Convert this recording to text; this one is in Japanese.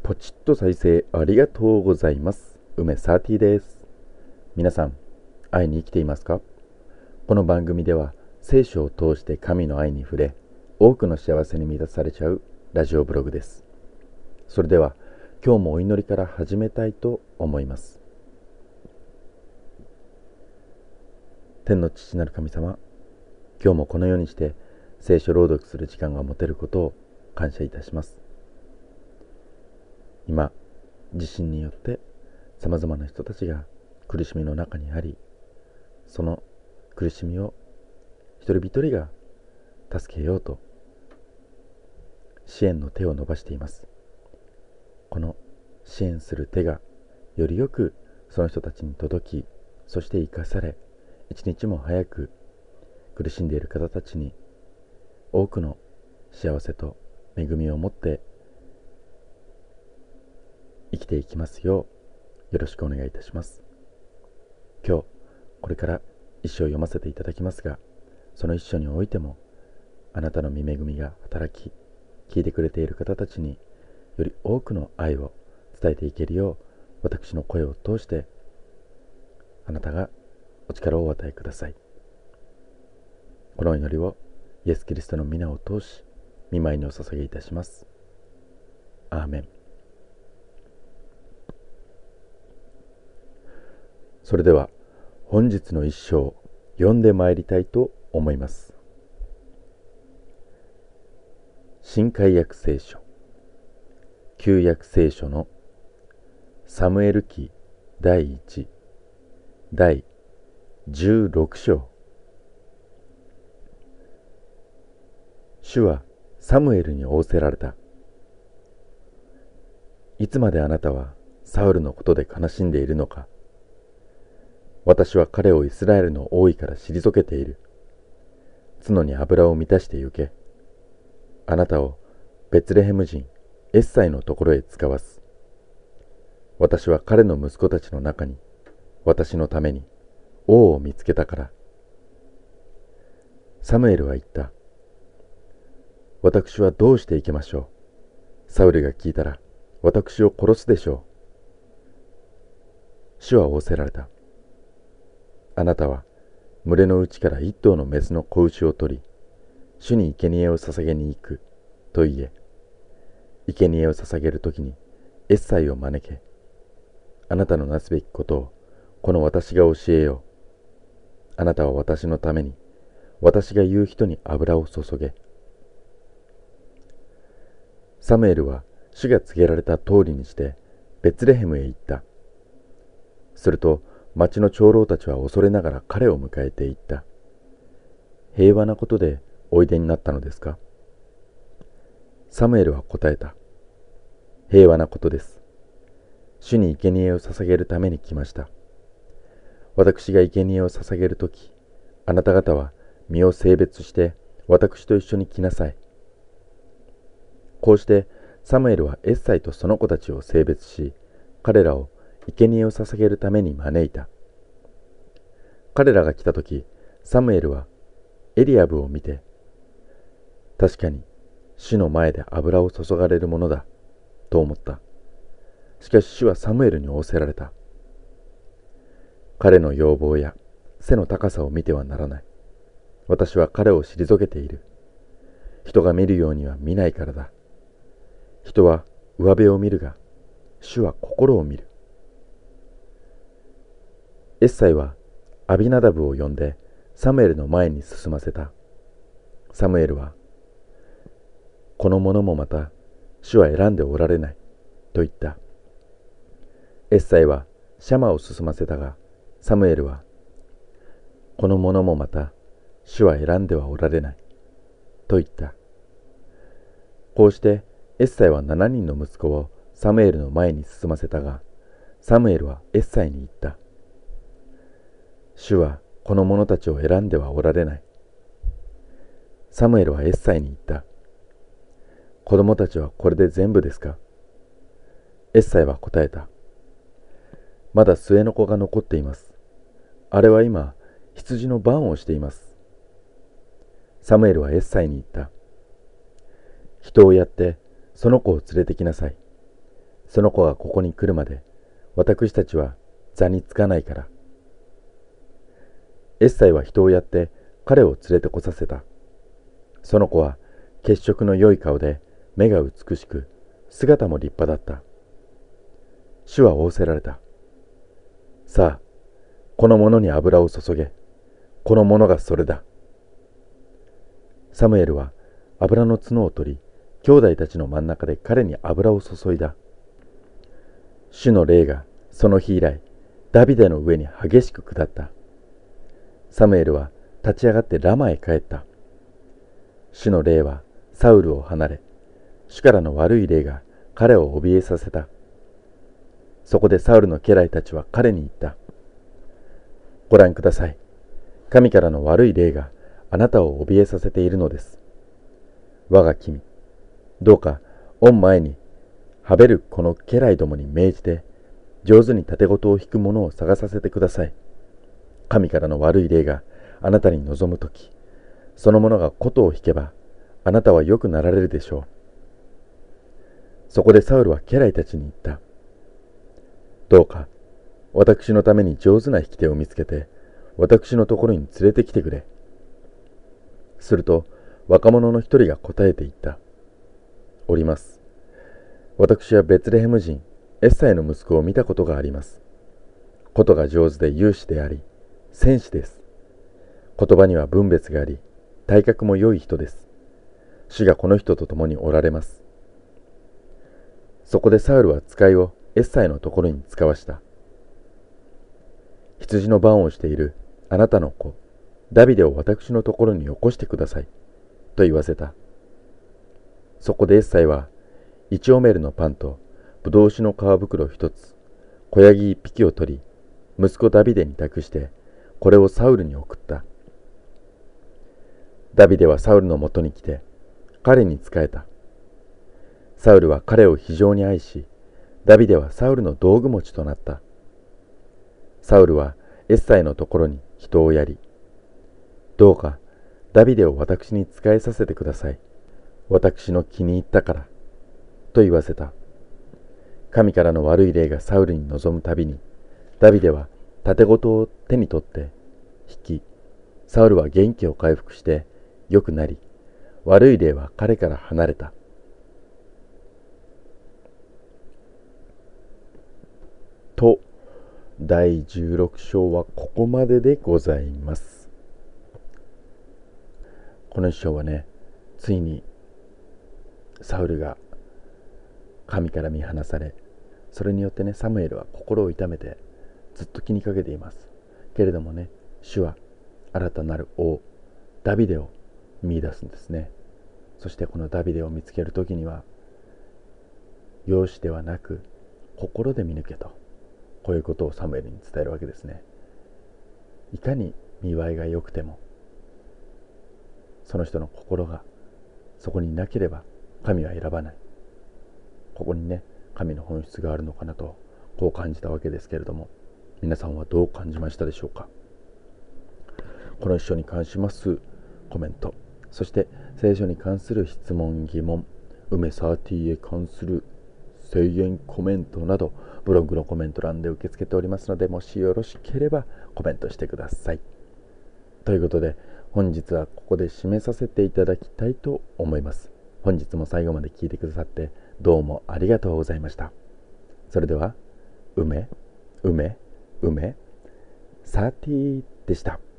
ポチッと再生ありがとうございます。梅サーティです。皆さん、愛に生きていますか？この番組では聖書を通して神の愛に触れ、多くの幸せに満たされちゃうラジオブログです。それでは今日もお祈りから始めたいと思います。天の父なる神様、今日もこのようにして聖書朗読する時間が持てることを感謝いたします。今、地震によってさまざまな人たちが苦しみの中にあり、その苦しみを一人一人が助けようと支援の手を伸ばしています。この支援する手がよりよくその人たちに届き、そして生かされ、一日も早く苦しんでいる方たちに多くの幸せと恵みを持って生きていきますようよろしくお願いいたします。今日これから一章を読ませていただきますが、その一章においてもあなたの御恵みが働き、聞いてくれている方たちにより多くの愛を伝えていけるよう、私の声を通してあなたがお力をお与えください。この祈りをイエス・キリストの皆を通し御前にお捧げいたします。アーメン。それでは本日の一章を読んでまいりたいと思います。新海訳聖書、旧約聖書のサムエル記第1、第16章。主はサムエルに仰せられた。いつまであなたはサウルのことで悲しんでいるのか。私は彼をイスラエルの王位から退けている。角に油を満たして行け。あなたをベツレヘム人エッサイのところへ使わす。私は彼の息子たちの中に私のために王を見つけたから。サムエルは言った。私はどうして行きましょう。サウルが聞いたら私を殺すでしょう。主は仰せられた。あなたは群れのうちから一頭のメスの子牛を取り、主に生贄を捧げに行くと言え。生贄を捧げるときにエッサイを招け。あなたのなすべきことをこの私が教えよう。あなたは私のために私が言う人に油を注げ。サムエルは主が告げられた通りにしてベツレヘムへ行った。すると町の長老たちは恐れながら彼を迎えていった。平和なことでおいでになったのですか？サムエルは答えた。平和なことです。主に生贄を捧げるために来ました。私が生贄を捧げるとき、あなた方は身を性別して私と一緒に来なさい。こうしてサムエルはエッサイとその子たちを性別し、彼らを生贄を捧げるために招いた。彼らが来たとき、サムエルはエリアブを見て、確かに主の前で油を注がれるものだと思った。しかし主はサムエルに仰せられた。彼の容貌や背の高さを見てはならない。私は彼を退けている。人が見るようには見ないからだ。人は上辺を見るが、主は心を見る。エッサイはアビナダブを呼んでサムエルの前に進ませた。サムエルは、この者もまた主は選んでおられないと言った。エッサイはシャマを進ませたが、サムエルは、この者もまた主は選んではおられないと言った。こうしてエッサイは7人の息子をサムエルの前に進ませたが、サムエルはエッサイに言った。主はこの者たちを選んではおられない。サムエルはエッサイに言った。子供たちはこれで全部ですか？エッサイは答えた。まだ末の子が残っています。あれは今、羊の番をしています。サムエルはエッサイに言った。人をやってその子を連れてきなさい。 その子がここに来るまで私たちは座につかないから。エッサイは人をやって彼を連れてこさせた。その子は血色の良い顔で目が美しく姿も立派だった。主は仰せられた。さあ、この者に油を注げ。この者がそれだ。サムエルは油の角を取り、兄弟たちの真ん中で彼に油を注いだ。主の霊がその日以来、ダビデの上に激しく下った。サムエルは立ち上がってラマへ帰った。主の霊はサウルを離れ、主からの悪い霊が彼を怯えさせた。そこでサウルの家来たちは彼に言った。ご覧ください。神からの悪い霊があなたを怯えさせているのです。我が君、どうか御前にはべるこの家来どもに命じて、上手に盾事を引く者を探させてください。神からの悪い霊があなたに望むとき、その者が琴を弾けば、あなたは良くなられるでしょう。そこでサウルは家来たちに言った。どうか、私のために上手な引き手を見つけて、私のところに連れてきてくれ。すると、若者の一人が答えて言った。おります。私はベツレヘム人、エッサイの息子を見たことがあります。琴が上手で勇士であり、戦士です。言葉には分別があり、体格も良い人です。主がこの人と共におられます。そこでサウルは使いをエッサイのところに使わした。羊の番をしているあなたの子、ダビデを私のところによこしてください、と言わせた。そこでエッサイは、1オメルのパンとぶどう酒の皮袋一つ、子ヤギ一匹を取り、息子ダビデに託して、これをサウルに送った。ダビデはサウルのもとに来て、彼に仕えた。サウルは彼を非常に愛し、ダビデはサウルの道具持ちとなった。サウルはエッサイのところに人をやり、どうかダビデを私に仕えさせてください。私の気に入ったから、と言わせた。神からの悪い霊がサウルに臨むたびに、ダビデは盾事を手に取って引き、サウルは元気を回復して良くなり、悪い霊は彼から離れた。と、第16章はここまででございます。この一章はね、ついにサウルが神から見放され、それによってね、サムエルは心を痛めてずっと気にかけています。けれどもね、主は新たなる王ダビデを見出すんですね。そしてこのダビデを見つけるときには、容姿ではなく心で見抜けと、こういうことをサムエルに伝えるわけですね。いかに見栄えが良くても、その人の心がそこになければ神は選ばない。ここにね、神の本質があるのかなと、こう感じたわけですけれども、皆さんはどう感じましたでしょうか。この一章に関しますコメント、そして聖書に関する質問疑問、梅30へ関する声援コメントなど、ブログのコメント欄で受け付けておりますので、もしよろしければコメントしてください。ということで、本日はここで締めさせていただきたいと思います。本日も最後まで聞いてくださってどうもありがとうございました。それでは、梅30でした。